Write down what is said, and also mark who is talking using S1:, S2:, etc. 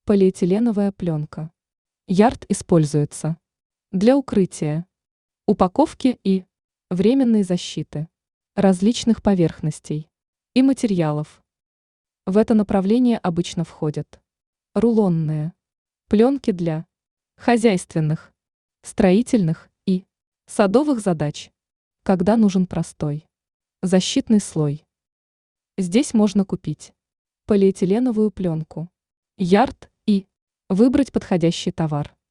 S1: Полиэтиленовая пленка. Ярд используется для укрытия, упаковки и временной защиты различных поверхностей и материалов. В это направление обычно входят рулонные пленки для хозяйственных, строительных и садовых задач, когда нужен простой защитный слой. Здесь можно купить полиэтиленовую пленку, ярд и выбрать подходящий товар.